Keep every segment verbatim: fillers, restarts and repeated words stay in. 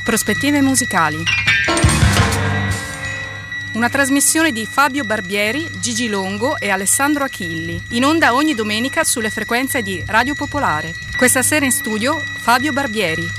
Prospettive musicali. Una trasmissione di Fabio Barbieri, Gigi Longo e Alessandro Achilli, in onda ogni domenica sulle frequenze di Radio Popolare. Questa sera in studio Fabio Barbieri.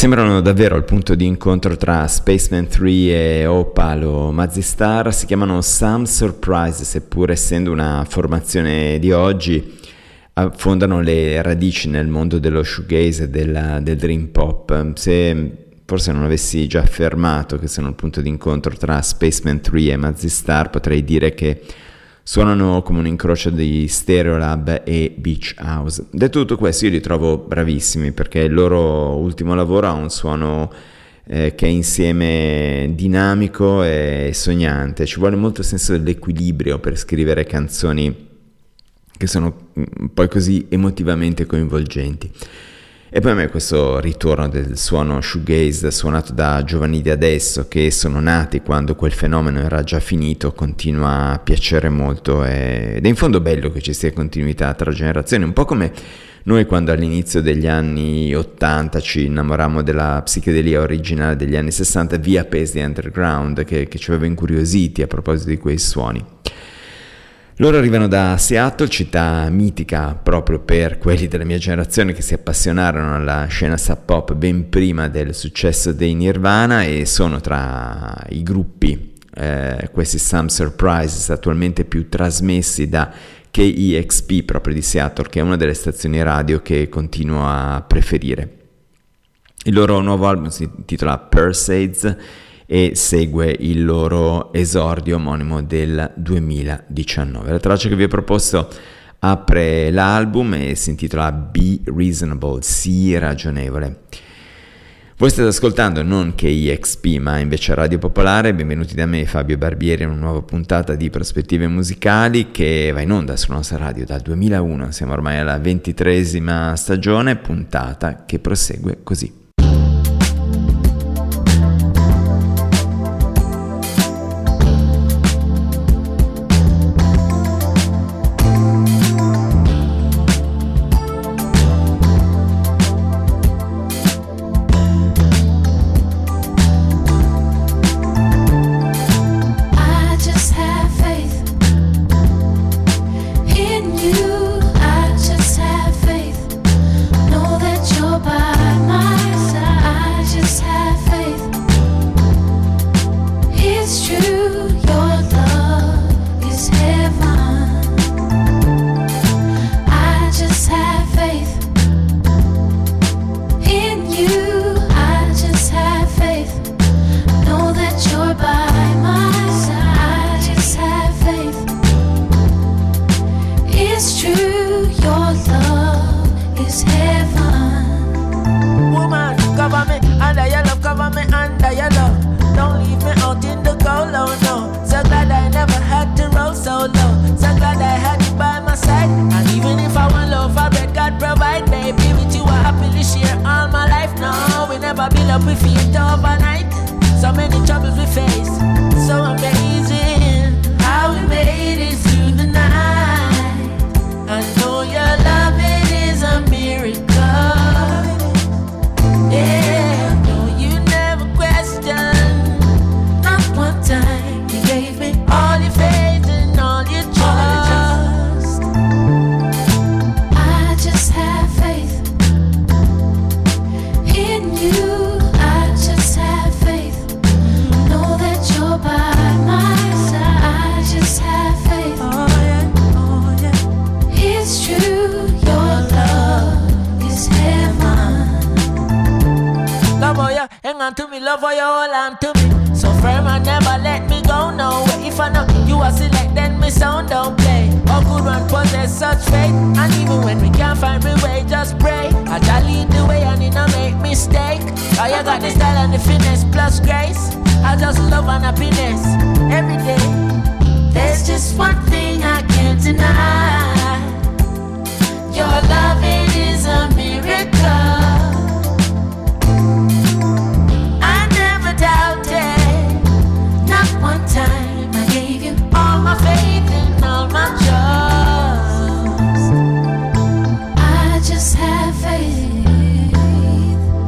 sembrano davvero il punto di incontro tra Spaceman tre e Opal o Mazzy Star. Si chiamano Some Surprise, seppur essendo una formazione di oggi, affondano le radici nel mondo dello shoegaze e della, del dream pop. Se forse non avessi già affermato che sono il punto di incontro tra Spaceman tre e Mazzy Star, potrei dire che suonano come un incrocio di Stereolab e Beach House. Detto tutto questo, io li trovo bravissimi perché il loro ultimo lavoro ha un suono eh, che è insieme dinamico e sognante. Ci vuole molto senso dell'equilibrio per scrivere canzoni che sono poi così emotivamente coinvolgenti. E poi a me questo ritorno del suono shoegaze suonato da giovani di adesso, che sono nati quando quel fenomeno era già finito, continua a piacere molto, ed è in fondo bello che ci sia continuità tra generazioni, un po' come noi quando all'inizio degli anni ottanta ci innamorammo della psichedelia originale degli anni sessanta via Paisley Underground, che, che ci aveva incuriositi a proposito di quei suoni. Loro arrivano da Seattle, città mitica proprio per quelli della mia generazione che si appassionarono alla scena sub pop ben prima del successo dei Nirvana, e sono tra i gruppi, eh, questi Some Surprises, attualmente più trasmessi da K E X P proprio di Seattle, che è una delle stazioni radio che continuo a preferire. Il loro nuovo album si intitola Persades e segue il loro esordio omonimo del duemiladiciannove. La traccia che vi ho proposto apre l'album e si intitola Be Reasonable, sii ragionevole. Voi state ascoltando non K E X P ma invece Radio Popolare. Benvenuti da me, Fabio Barbieri, in una nuova puntata di Prospettive Musicali che va in onda sulla nostra radio dal duemilauno. Siamo ormai alla ventitreesima stagione, puntata che prosegue così.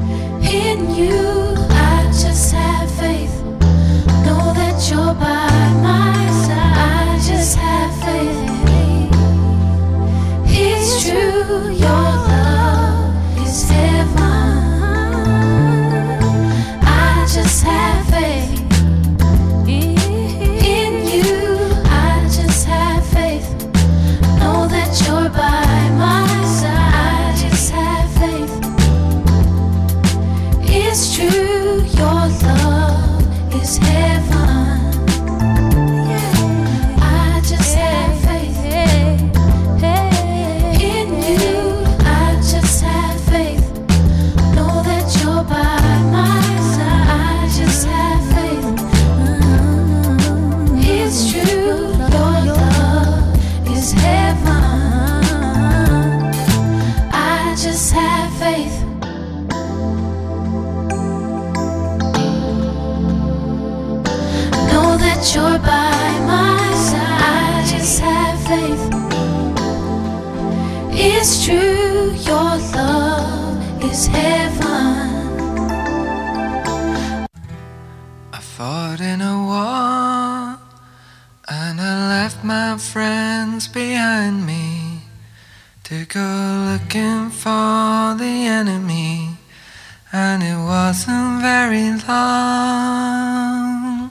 You're by that you're by my side. I just have faith. It's true, your love is heaven. I fought in a war and I left my friends behind me to go looking for the enemy, and it wasn't very long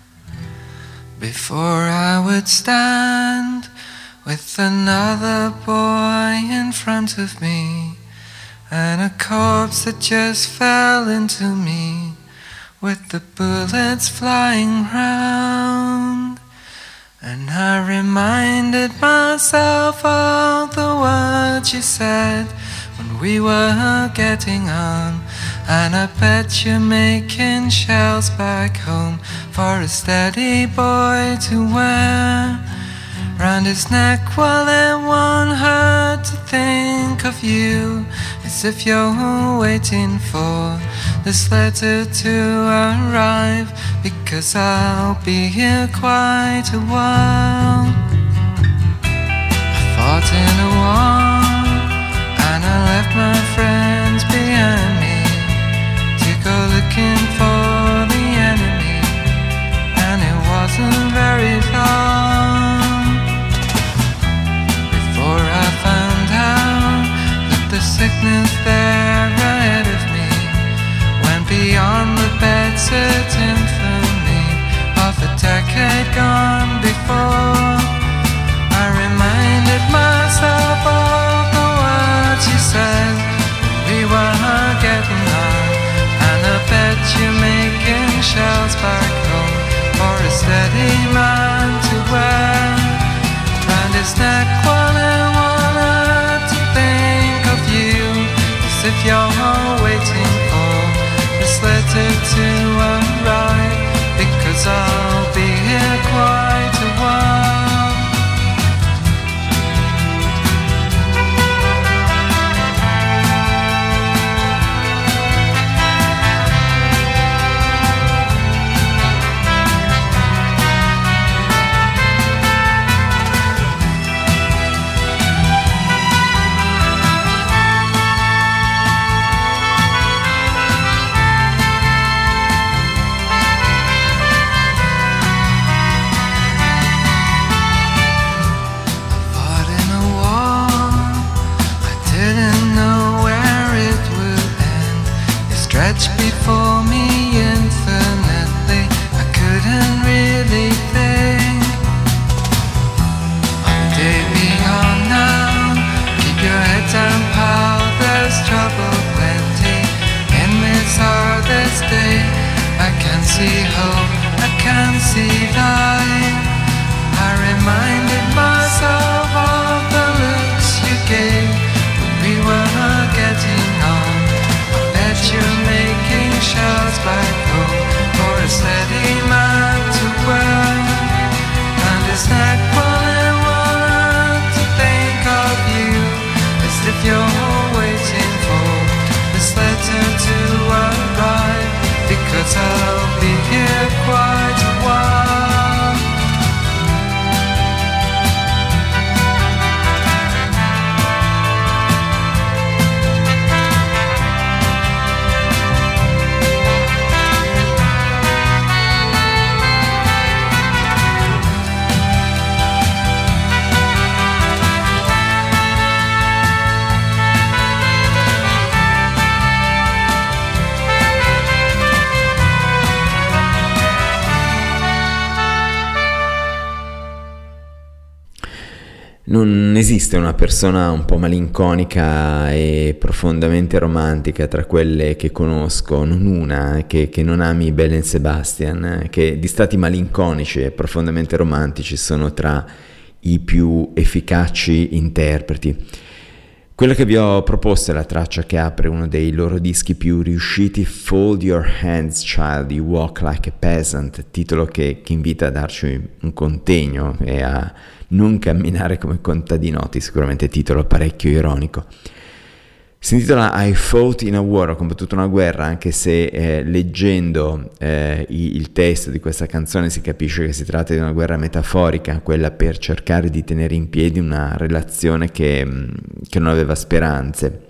before I would stand with another boy in front of me, and a corpse that just fell into me with the bullets flying round. And I reminded myself of the words you said when we were getting on, and I bet you're making shells back home for a steady boy to wear round his neck, while it won't hurt to think of you, as if you're waiting for this letter to arrive, because I'll be here quite a while. I fought in a war and I left my friends behind me to go looking for the enemy, and it wasn't very long before I found out that the sickness there ahead of me went beyond the bed-set infamy of a decade gone before. I reminded myself of the words you said we were getting on, and I bet you're making shells back home for a steady man to wear round his neck, while I wanted to think of you, as if you're waiting for this letter to arrive, because I'll be here quite a while. Before me infinitely, I couldn't really think of the day beyond now. Keep your head down, pal, there's trouble plenty in this hardest day. I can see hope, I can see light. I reminded myself of the looks you gave when we were getting on. I bet you're making shells back home for a steady man to wear and his neck, while I want to think of you, as if you're waiting for this letter to arrive, because I'll be here quite a while. Non esiste una persona un po' malinconica e profondamente romantica tra quelle che conosco, non una che, che non ami Belle and Sebastian, che di stati malinconici e profondamente romantici sono tra i più efficaci interpreti. Quella che vi ho proposto è la traccia che apre uno dei loro dischi più riusciti, Fold Your Hands Child, You Walk Like a Peasant, titolo che, che invita a darci un contegno e a non camminare come contadinotti, sicuramente titolo parecchio ironico. Si intitola I Fought in a War, ho combattuto una guerra, anche se eh, leggendo eh, il testo di questa canzone si capisce che si tratta di una guerra metaforica, quella per cercare di tenere in piedi una relazione che, che non aveva speranze.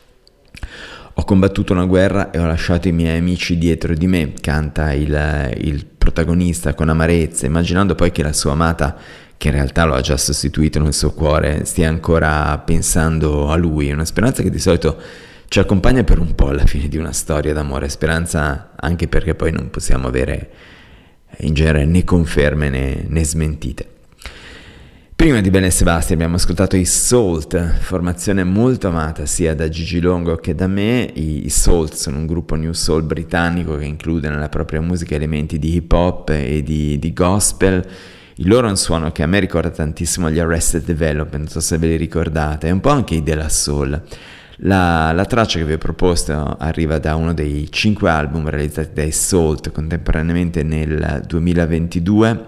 Ho combattuto una guerra e ho lasciato i miei amici dietro di me, canta il, il protagonista con amarezza, immaginando poi che la sua amata, che in realtà lo ha già sostituito nel suo cuore, stia ancora pensando a lui. Una speranza che di solito ci accompagna per un po' alla fine di una storia d'amore, speranza anche perché poi non possiamo avere in genere né conferme né, né smentite. Prima di Belle e Sebastian abbiamo ascoltato i Salt, formazione molto amata sia da Gigi Longo che da me. I, i Salt sono un gruppo new soul britannico che include nella propria musica elementi di hip hop e di, di gospel. Il loro è un suono che a me ricorda tantissimo gli Arrested Development, non so se ve li ricordate, è un po' anche i della soul. La, la traccia che vi ho proposto arriva da uno dei cinque album realizzati dai Salt contemporaneamente nel duemilaventidue,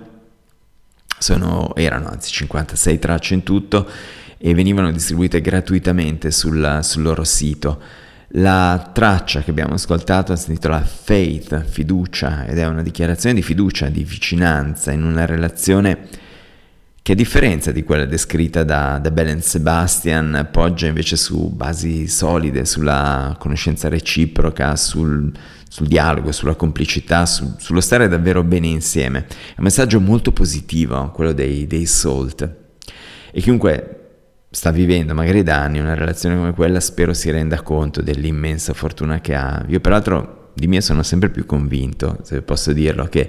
Sono, erano anzi cinquantasei tracce in tutto e venivano distribuite gratuitamente sul, sul loro sito. La traccia che abbiamo ascoltato si intitola Faith, fiducia, ed è una dichiarazione di fiducia, di vicinanza in una relazione che, a differenza di quella descritta da, da Belle e Sebastian, poggia invece su basi solide, sulla conoscenza reciproca, sul, sul dialogo, sulla complicità, su, sullo stare davvero bene insieme. È un messaggio molto positivo, quello dei, dei Salt. E chiunque sta vivendo magari da anni una relazione come quella, spero si renda conto dell'immensa fortuna che ha. Io peraltro di me sono sempre più convinto, se posso dirlo, che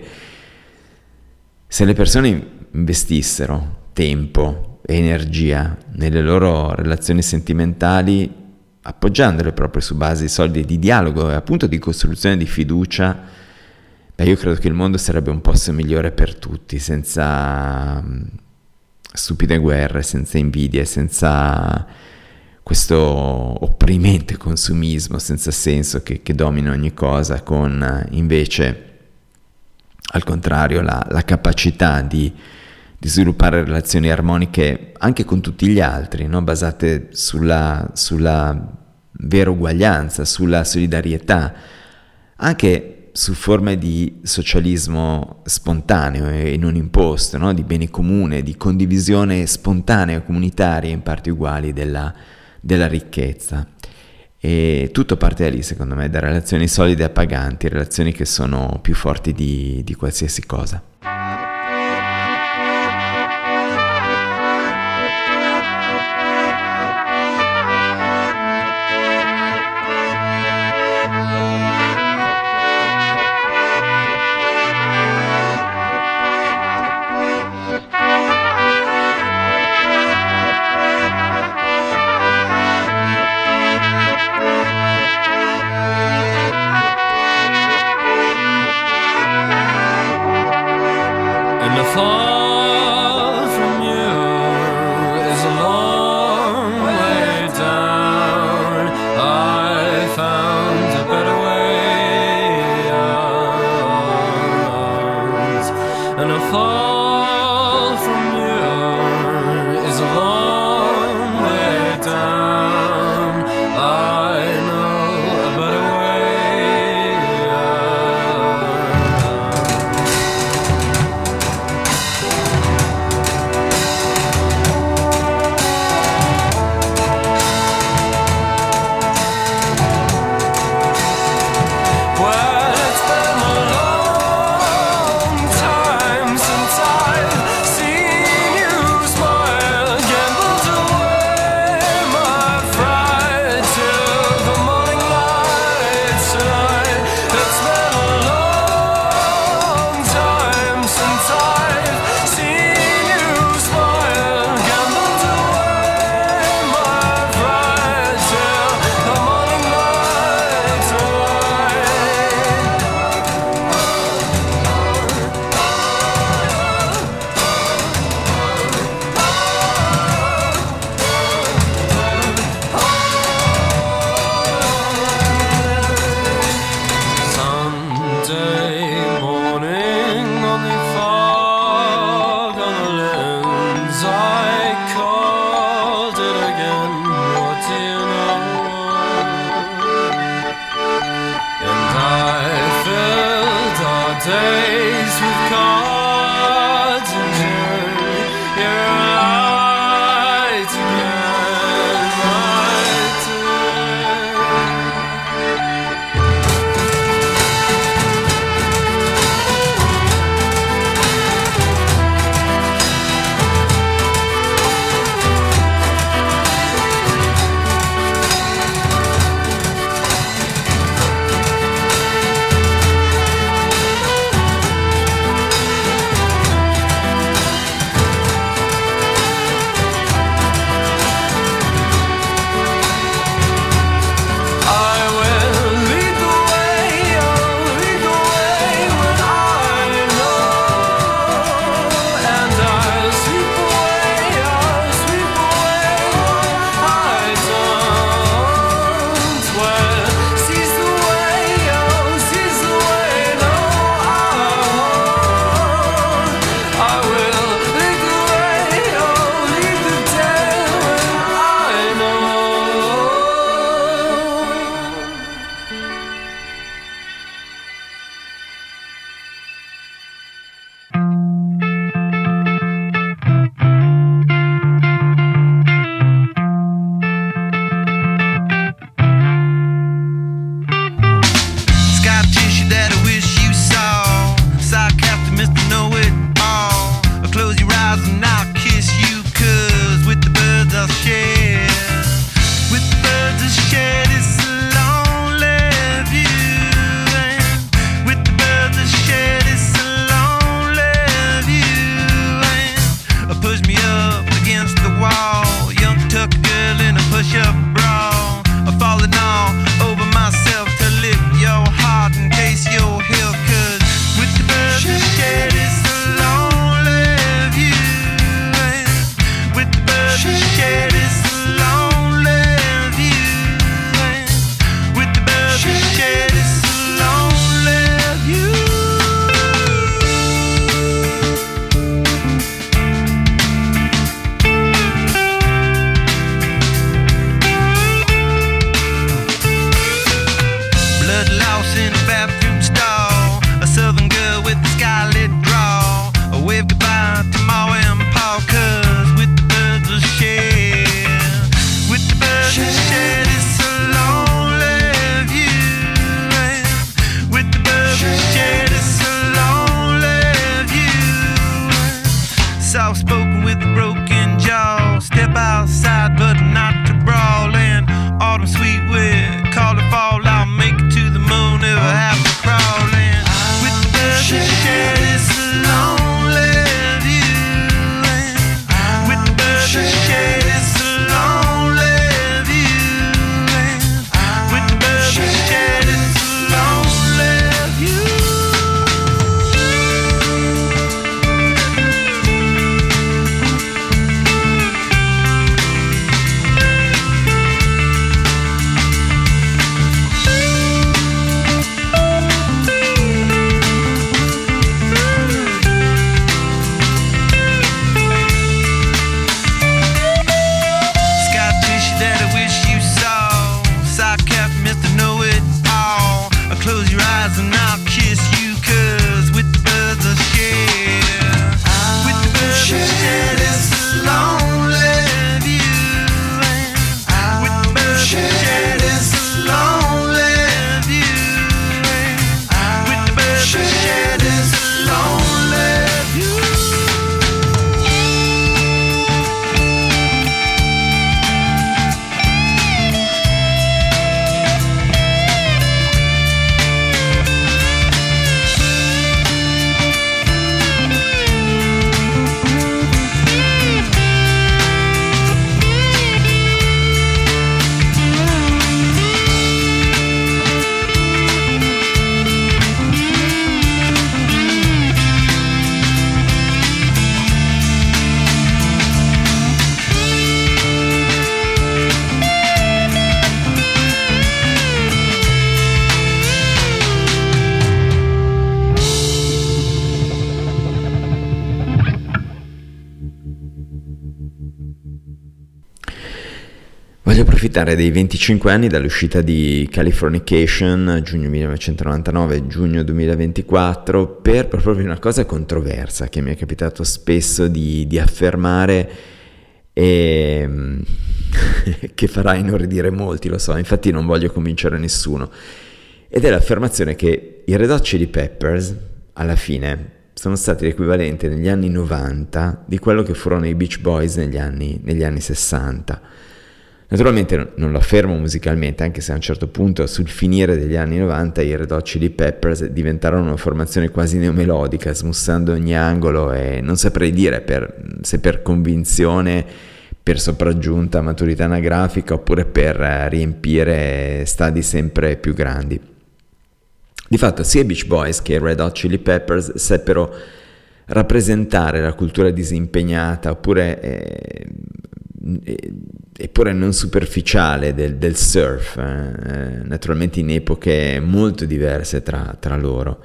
se le persone investissero tempo e energia nelle loro relazioni sentimentali, appoggiandole proprio su basi solide di dialogo e appunto di costruzione di fiducia, beh, io credo che il mondo sarebbe un posto migliore per tutti, senza stupide guerre, senza invidie, senza questo opprimente consumismo senza senso che, che domina ogni cosa, con invece al contrario la, la capacità di, di sviluppare relazioni armoniche anche con tutti gli altri, no? Basate sulla, sulla vera uguaglianza, sulla solidarietà, anche su forme di socialismo spontaneo e non imposto, no? Di bene comune, di condivisione spontanea, comunitaria in parti uguali della, della ricchezza. E tutto parte da lì, secondo me, da relazioni solide e appaganti, relazioni che sono più forti di, di qualsiasi cosa. soft-spoken with a broken jaw. Step outside but not to brawl. And autumn sweet with call it fall. I'll make it to the moon if I have to crawl. And with the birds that share this lonely view. And with the birds that share this lonely view. And with the birds that share this lonely view. Close your eyes and I'll kiss you, cause with the birds I share, with the birds I share this lonely view. And with the birds I share this lonely view. And with the birds I share this lonely view. Voglio approfittare dei venticinque anni dall'uscita di Californication, giugno millenovecentonovantanove, giugno duemilaventiquattro, per proprio una cosa controversa che mi è capitato spesso di, di affermare e che farà inorridire molti, lo so, infatti non voglio convincere nessuno, ed è l'affermazione che i Red Hot Chili Peppers, alla fine, sono stati l'equivalente negli anni novanta di quello che furono i Beach Boys negli anni, negli anni sessanta. Naturalmente non lo affermo musicalmente, anche se a un certo punto, sul finire degli anni novanta, i Red Hot Chili Peppers diventarono una formazione quasi neomelodica, smussando ogni angolo, e non saprei dire per, se per convinzione, per sopraggiunta maturità anagrafica, oppure per riempire stadi sempre più grandi. Di fatto sia i Beach Boys che i Red Hot Chili Peppers seppero rappresentare la cultura disimpegnata, oppure eh, eppure non superficiale del, del surf, eh, naturalmente in epoche molto diverse tra, tra loro.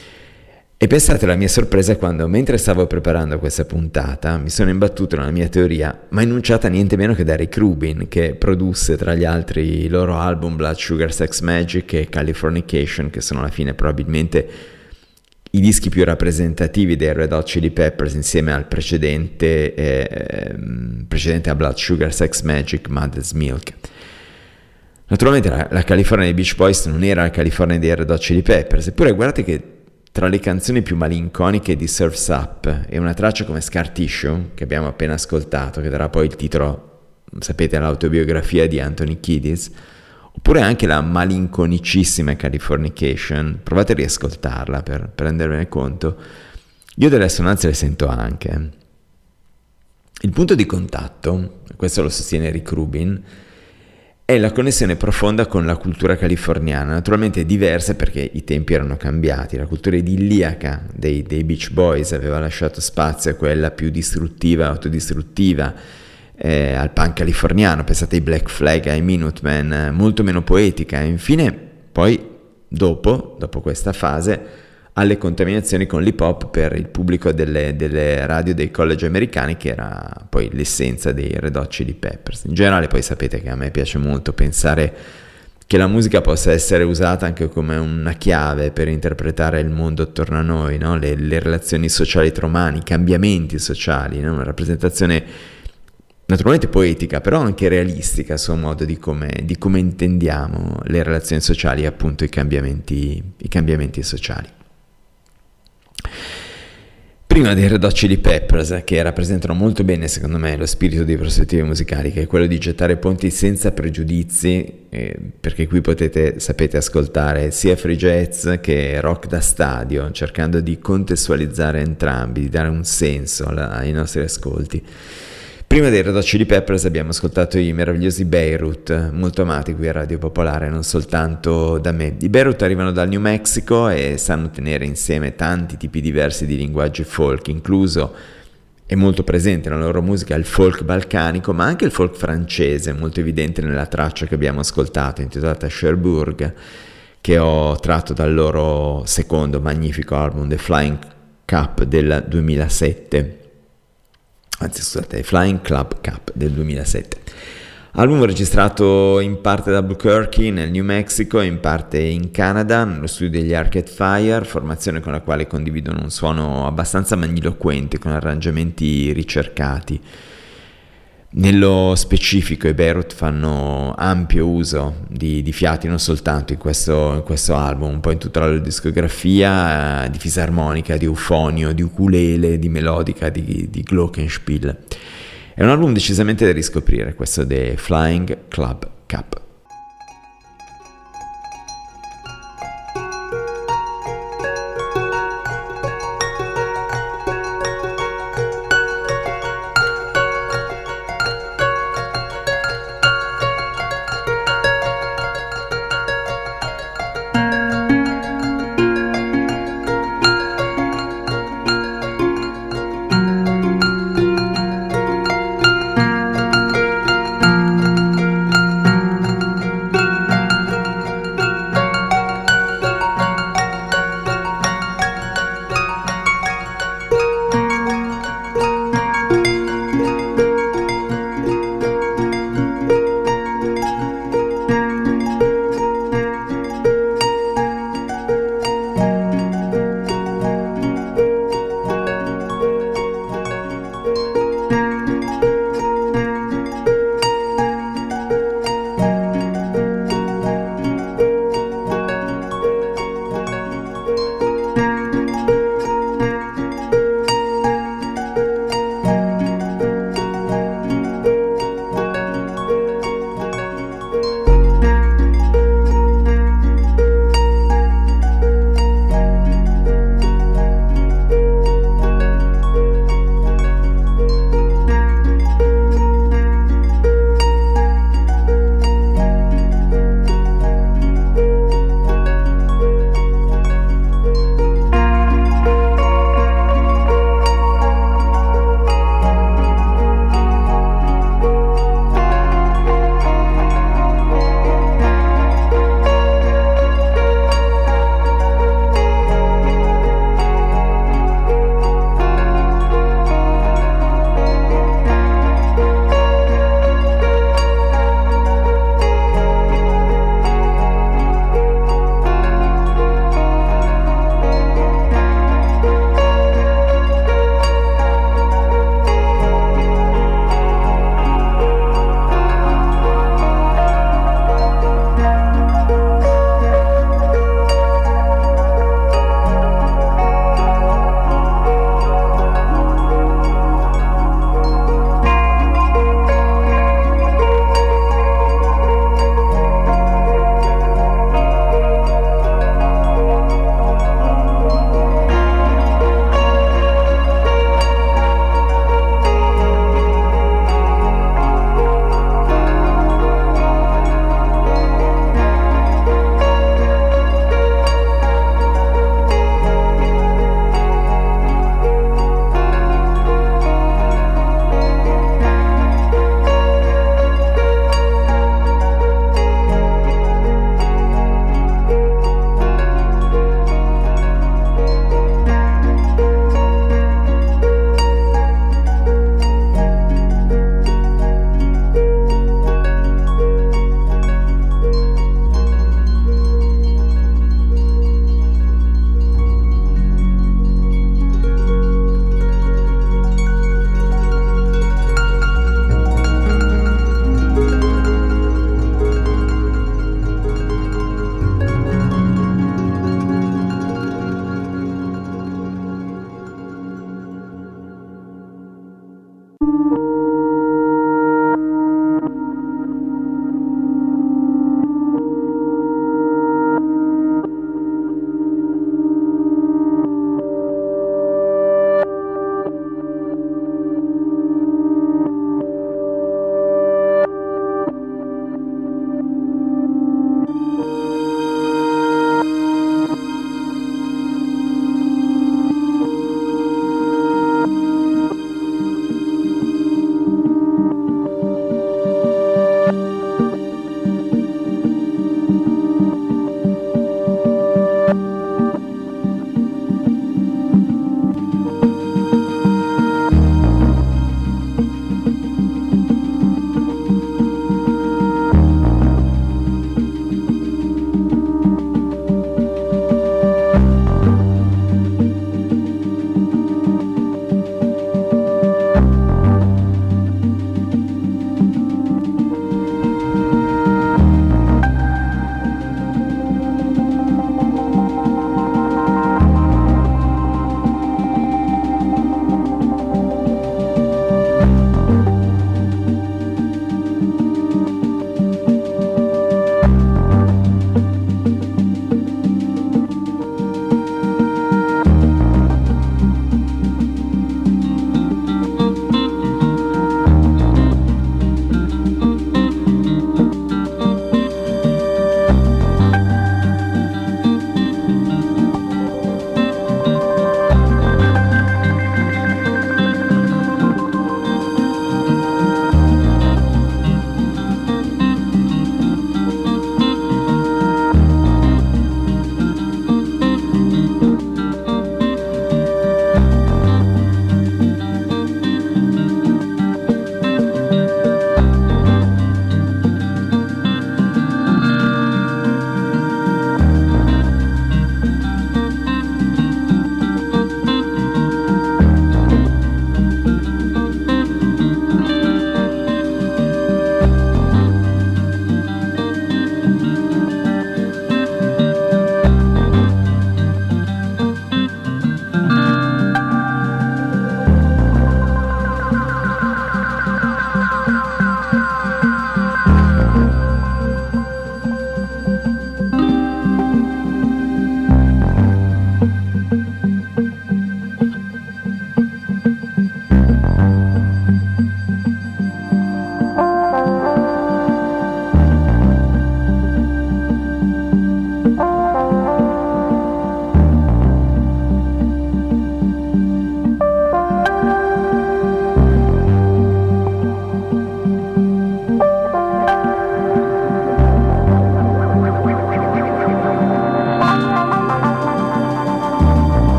E pensate alla mia sorpresa quando, mentre stavo preparando questa puntata, mi sono imbattuto nella mia teoria, ma enunciata niente meno che da Rick Rubin, che produsse tra gli altri i loro album Blood Sugar Sex Magik e Californication, che sono alla fine probabilmente i dischi più rappresentativi dei Red Hot Chili Peppers, insieme al precedente, eh, precedente a Blood Sugar Sex Magik, Mother's Milk. Naturalmente la, la California dei Beach Boys non era la California dei Red Hot Chili Peppers, eppure guardate che tra le canzoni più malinconiche di Surf's Up e una traccia come Scar Tissue, che abbiamo appena ascoltato, che darà poi il titolo, sapete, all'autobiografia di Anthony Kiedis, oppure anche la malinconicissima Californication, provate a riascoltarla per, per rendervene conto, io delle assonanze le sento anche. Il punto di contatto, questo lo sostiene Rick Rubin, è la connessione profonda con la cultura californiana, naturalmente diversa perché i tempi erano cambiati, la cultura idilliaca dei, dei Beach Boys aveva lasciato spazio a quella più distruttiva, autodistruttiva, Eh, al punk californiano, pensate ai Black Flag, ai Minutemen, eh, molto meno poetica, e infine poi dopo, dopo questa fase, alle contaminazioni con l'hip hop per il pubblico delle, delle radio dei college americani, che era poi l'essenza dei Red Hot Chili Peppers. In generale poi sapete che a me piace molto pensare che la musica possa essere usata anche come una chiave per interpretare il mondo attorno a noi, no? le, le relazioni sociali tra umani, i cambiamenti sociali, no? Una rappresentazione naturalmente poetica, però anche realistica a suo modo di come, di come intendiamo le relazioni sociali e appunto i cambiamenti, i cambiamenti sociali. Prima dei Red Hot Chili Peppers, che rappresentano molto bene secondo me lo spirito di Prospettive Musicali, che è quello di gettare ponti senza pregiudizi, eh, perché qui potete, sapete, ascoltare sia free jazz che rock da stadio, cercando di contestualizzare entrambi, di dare un senso alla, ai nostri ascolti. Prima dei Red Hot Chili Peppers abbiamo ascoltato i meravigliosi Beirut, molto amati qui a Radio Popolare, non soltanto da me. I Beirut arrivano dal New Mexico e sanno tenere insieme tanti tipi diversi di linguaggi folk, incluso è molto presente nella loro musica il folk balcanico, ma anche il folk francese, molto evidente nella traccia che abbiamo ascoltato, intitolata Cherbourg, che ho tratto dal loro secondo magnifico album, The Flying Cup del duemilasette. Anzi scusate, Flying Club Cup del duemilasette. Album registrato in parte da Albuquerque nel New Mexico e in parte in Canada, nello studio degli Arcade Fire, formazione con la quale condividono un suono abbastanza magniloquente con arrangiamenti ricercati. Nello specifico i Beirut fanno ampio uso di, di fiati, non soltanto in questo, in questo album, un po' in tutta la loro discografia, eh, di fisarmonica, di eufonio, di ukulele, di melodica, di, di glockenspiel. È un album decisamente da riscoprire, questo The Flying Club Cup.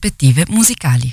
prospettive musicali.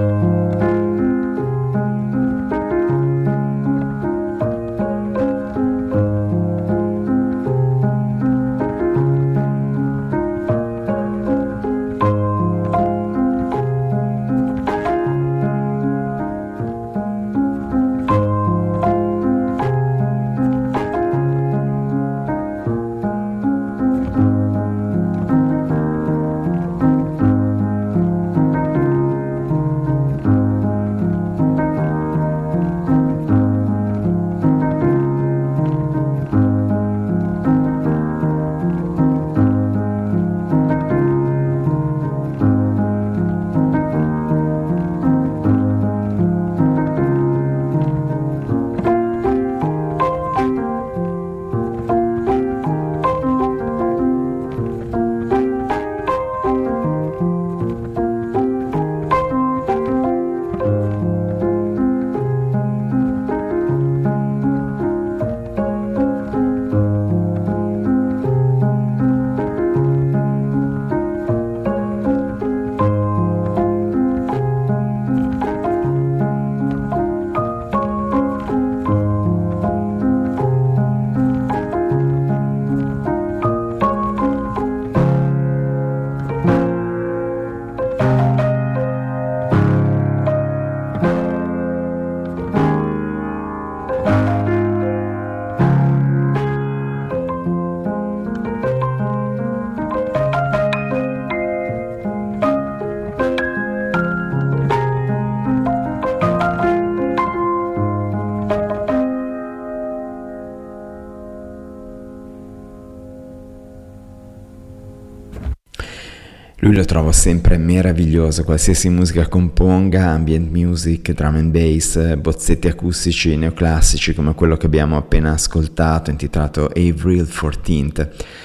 Lui lo trovo sempre meraviglioso, qualsiasi musica componga, ambient music, drum and bass, bozzetti acustici neoclassici come quello che abbiamo appena ascoltato, intitolato April fourteenth.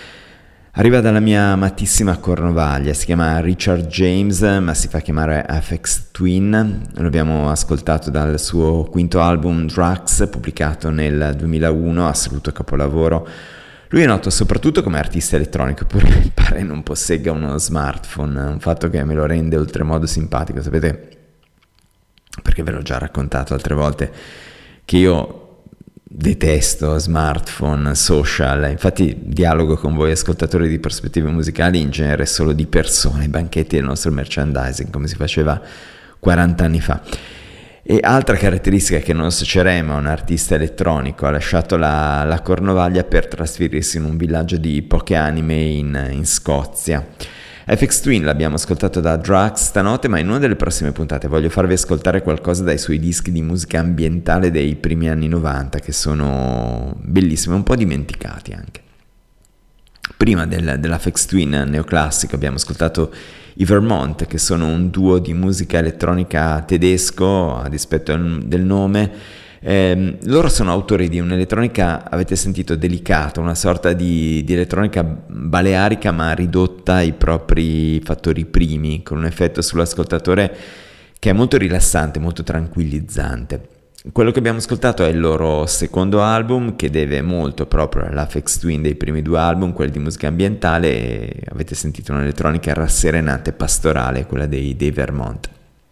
Arriva dalla mia amatissima Cornovaglia, si chiama Richard James, ma si fa chiamare Aphex Twin. Lo abbiamo ascoltato dal suo quinto album Drugs, pubblicato nel duemilauno, assoluto capolavoro. Lui è noto soprattutto come artista elettronico, eppure mi pare non possegga uno smartphone, un fatto che me lo rende oltremodo simpatico. Sapete, perché ve l'ho già raccontato altre volte, che io detesto smartphone, social, infatti dialogo con voi ascoltatori di prospettive musicali in genere solo di persone, banchetti del nostro merchandising, come si faceva quaranta anni fa. E altra caratteristica che non associeremo a un artista elettronico, ha lasciato la, la Cornovaglia per trasferirsi in un villaggio di poche anime in, in Scozia. Aphex Twin l'abbiamo ascoltato da Drugs stanotte, ma in una delle prossime puntate voglio farvi ascoltare qualcosa dai suoi dischi di musica ambientale dei primi anni novanta, che sono bellissimi, un po' dimenticati anche. Prima del, dell'Aphex Twin neoclassico abbiamo ascoltato i Vermont, che sono un duo di musica elettronica tedesco, a dispetto del nome. Eh, loro sono autori di un'elettronica, avete sentito, delicata, una sorta di, di elettronica balearica ma ridotta ai propri fattori primi, con un effetto sull'ascoltatore che è molto rilassante, molto tranquillizzante. Quello che abbiamo ascoltato è il loro secondo album, che deve molto proprio all'Aphex Twin dei primi due album, quelli di musica ambientale, e avete sentito un'elettronica rasserenante e pastorale, quella dei, dei Vermont.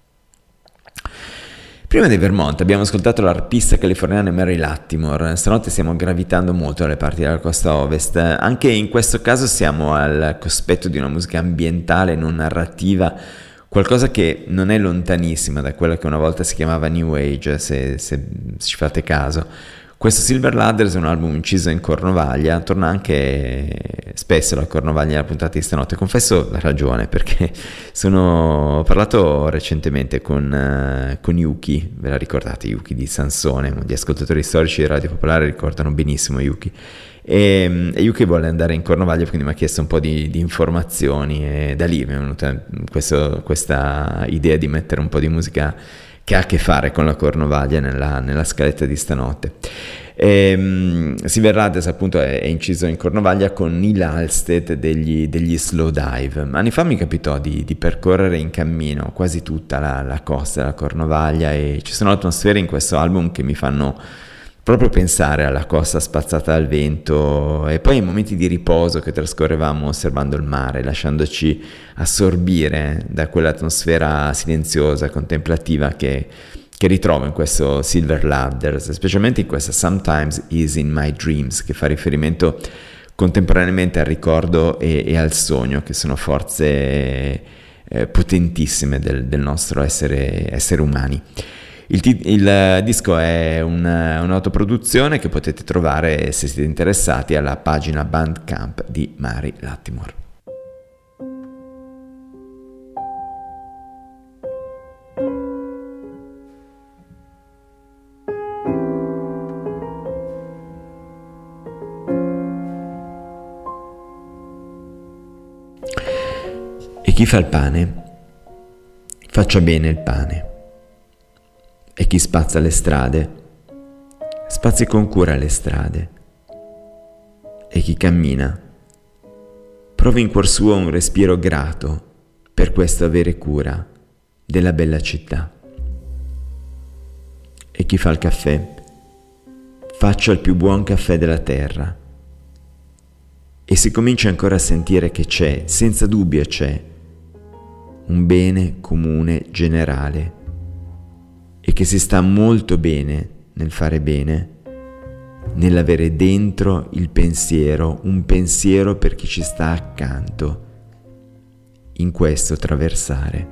Prima dei Vermont abbiamo ascoltato l'arpista californiana Mary Lattimore. Stanotte stiamo gravitando molto alle parti della costa ovest, anche in questo caso siamo al cospetto di una musica ambientale non narrativa, qualcosa che non è lontanissima da quella che una volta si chiamava New Age, se, se ci fate caso. Questo Silver Ladders è un album inciso in Cornovaglia, torna anche spesso la Cornovaglia nella puntata di stanotte. Confesso la ragione, perché sono, ho parlato recentemente con, uh, con Yuki, ve la ricordate, Yuki di Sansone, gli ascoltatori storici di Radio Popolare ricordano benissimo Yuki. E, e Yuki vuole andare in Cornovaglia, quindi mi ha chiesto un po' di, di informazioni, e da lì mi è venuta questo, questa idea di mettere un po' di musica che ha a che fare con la Cornovaglia nella, nella scaletta di stanotte. E, Silver Ladders appunto è, è inciso in Cornovaglia con Neil Halstead degli, degli Slow Dive. Anni fa mi capitò di, di percorrere in cammino quasi tutta la, la costa della Cornovaglia, e ci sono atmosfere in questo album che mi fanno proprio pensare alla costa spazzata dal vento e poi ai momenti di riposo che trascorrevamo osservando il mare, lasciandoci assorbire da quell'atmosfera silenziosa, contemplativa che, che ritrovo in questo Silver Ladders, specialmente in questa Sometimes Is in My Dreams, che fa riferimento contemporaneamente al ricordo e, e al sogno, che sono forze eh, potentissime del, del nostro essere, essere umani. Il, t- il disco è un, un'autoproduzione che potete trovare, se siete interessati, alla pagina Bandcamp di Mari Lattimore. E chi fa il pane, faccia bene il pane. E chi spazza le strade, spazi con cura le strade. E chi cammina, provi in cuor suo un respiro grato per questo avere cura della bella città. E chi fa il caffè, faccia il più buon caffè della terra. E si comincia ancora a sentire che c'è, senza dubbio c'è, un bene comune generale, e che si sta molto bene nel fare bene, nell'avere dentro il pensiero, un pensiero per chi ci sta accanto, in questo traversare.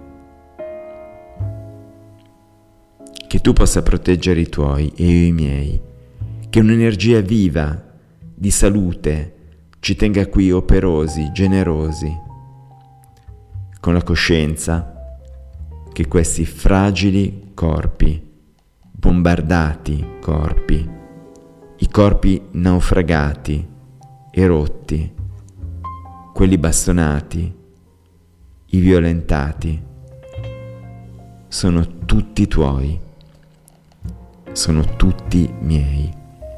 Che tu possa proteggere i tuoi e io i miei, che un'energia viva, di salute, ci tenga qui operosi, generosi, con la coscienza che questi fragili corpi, bombardati corpi, i corpi naufragati e rotti, quelli bastonati, i violentati, sono tutti tuoi, sono tutti miei.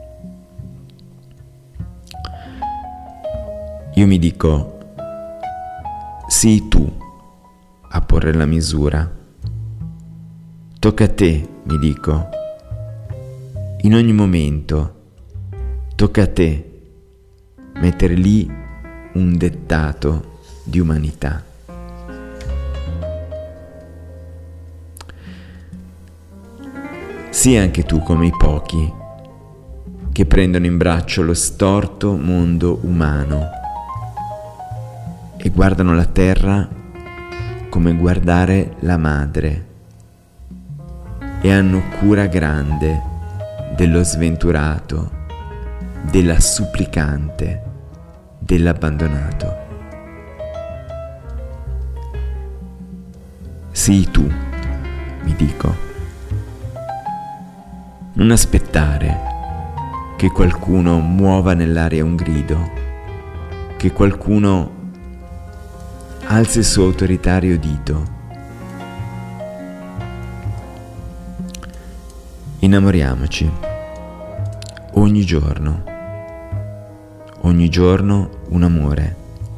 Io mi dico, sii tu a porre la misura. Tocca a te, mi dico, in ogni momento, tocca a te mettere lì un dettato di umanità. Sii anche tu come i pochi che prendono in braccio lo storto mondo umano e guardano la terra come guardare la madre e hanno cura grande dello sventurato, della supplicante, dell'abbandonato. Sii tu, mi dico. Non aspettare che qualcuno muova nell'aria un grido, che qualcuno alzi il suo autoritario dito. Innamoriamoci ogni giorno, ogni giorno un amore,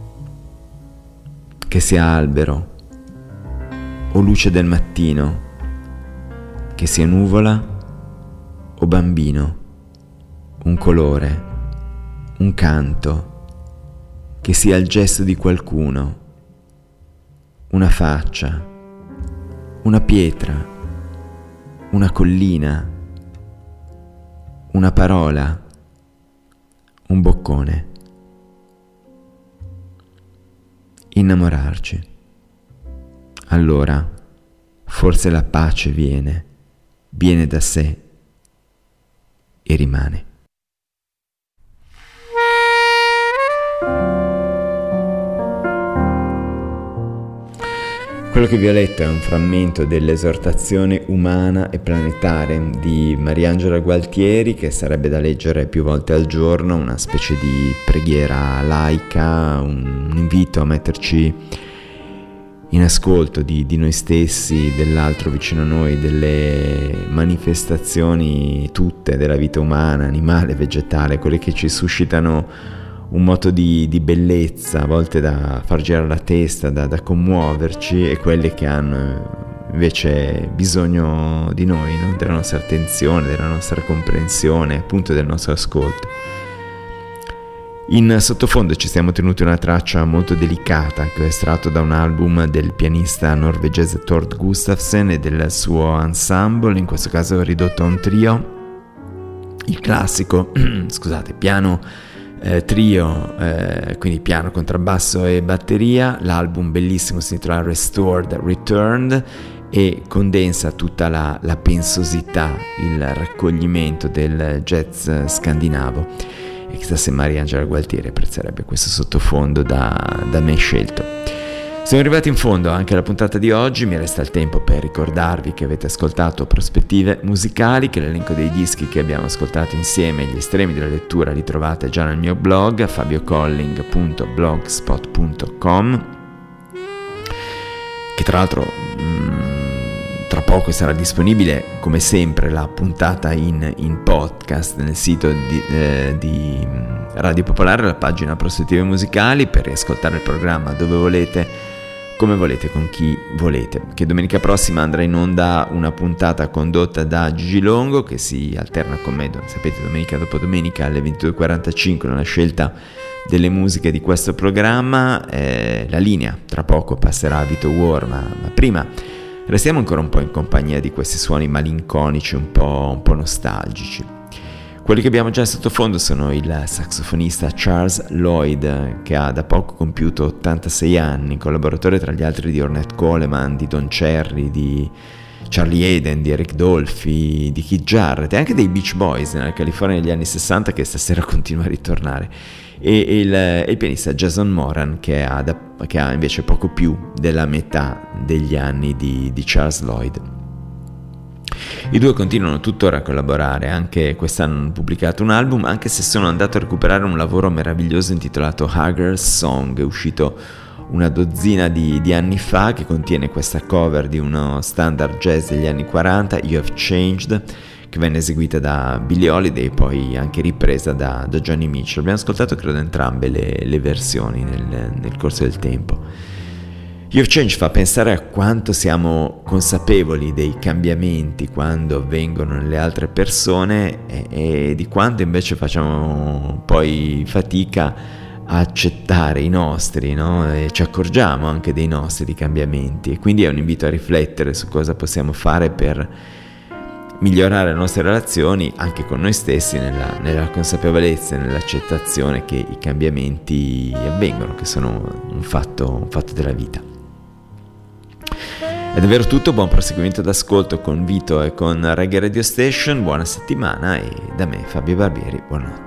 che sia albero o luce del mattino, che sia nuvola o bambino, un colore, un canto, che sia il gesto di qualcuno, una faccia, una pietra, una collina, una parola, un boccone. Innamorarci. Allora, forse la pace viene, viene da sé e rimane. Quello che vi ho letto è un frammento dell'esortazione umana e planetaria di Mariangela Gualtieri, che sarebbe da leggere più volte al giorno, una specie di preghiera laica, un invito a metterci in ascolto di, di noi stessi, dell'altro vicino a noi, delle manifestazioni tutte della vita umana, animale, vegetale, quelle che ci suscitano un moto di, di bellezza, a volte da far girare la testa, da, da commuoverci, e quelle che hanno invece bisogno di noi, no? Della nostra attenzione, della nostra comprensione, appunto del nostro ascolto. In sottofondo ci siamo tenuti una traccia molto delicata che ho estratto da un album del pianista norvegese Tord Gustafsson e del suo ensemble, in questo caso ridotto a un trio, il classico, scusate, piano eh, trio, eh, quindi piano, contrabbasso e batteria. L'album bellissimo si intitola Restored Returned e condensa tutta la, la pensosità, il raccoglimento del jazz scandinavo. E chissà se Mariangela Gualtieri apprezzerebbe questo sottofondo da, da me scelto. Siamo arrivati in fondo anche alla puntata di oggi. Mi resta il tempo per ricordarvi che avete ascoltato Prospettive Musicali, che l'elenco dei dischi che abbiamo ascoltato insieme, gli estremi della lettura, li trovate già nel mio blog fabiocolling punto blogspot punto com, che tra l'altro mh, tra poco sarà disponibile come sempre la puntata in, in podcast nel sito di, eh, di Radio Popolare, la pagina Prospettive Musicali, per riascoltare il programma dove volete, come volete, con chi volete. Che domenica prossima andrà in onda una puntata condotta da Gigi Longo, che si alterna con me, sapete, domenica dopo domenica alle ventidue e quarantacinque nella scelta delle musiche di questo programma. Eh, la linea tra poco passerà a Vito War, ma, ma prima restiamo ancora un po' in compagnia di questi suoni malinconici, un po', un po' nostalgici. Quelli che abbiamo già in sottofondo sono il saxofonista Charles Lloyd, che ha da poco compiuto ottantasei anni, collaboratore tra gli altri di Ornette Coleman, di Don Cherry, di Charlie Haden, di Eric Dolphy, di Keith Jarrett e anche dei Beach Boys nella California negli anni sessanta, che stasera continua a ritornare. E il, il pianista Jason Moran, che ha, da, che ha invece poco più della metà degli anni di, di Charles Lloyd. I due continuano tuttora a collaborare, anche quest'anno hanno pubblicato un album, anche se sono andato a recuperare un lavoro meraviglioso intitolato Hager's Song, uscito una dozzina di, di anni fa, che contiene questa cover di uno standard jazz degli anni quaranta, You Have Changed, che venne eseguita da Billie Holiday e poi anche ripresa da, da Johnny Mitchell. Abbiamo ascoltato credo entrambe le, le versioni nel, nel corso del tempo. You Have Changed fa pensare a quanto siamo consapevoli dei cambiamenti quando avvengono nelle altre persone e, e di quanto invece facciamo poi fatica a accettare i nostri, no? E ci accorgiamo anche dei nostri di cambiamenti, e quindi è un invito a riflettere su cosa possiamo fare per migliorare le nostre relazioni anche con noi stessi, nella, nella consapevolezza e nell'accettazione che i cambiamenti avvengono, che sono un fatto, un fatto della vita. È davvero tutto, buon proseguimento d'ascolto con Vito e con Reggae Radio Station, buona settimana e da me Fabio Barbieri, buonanotte.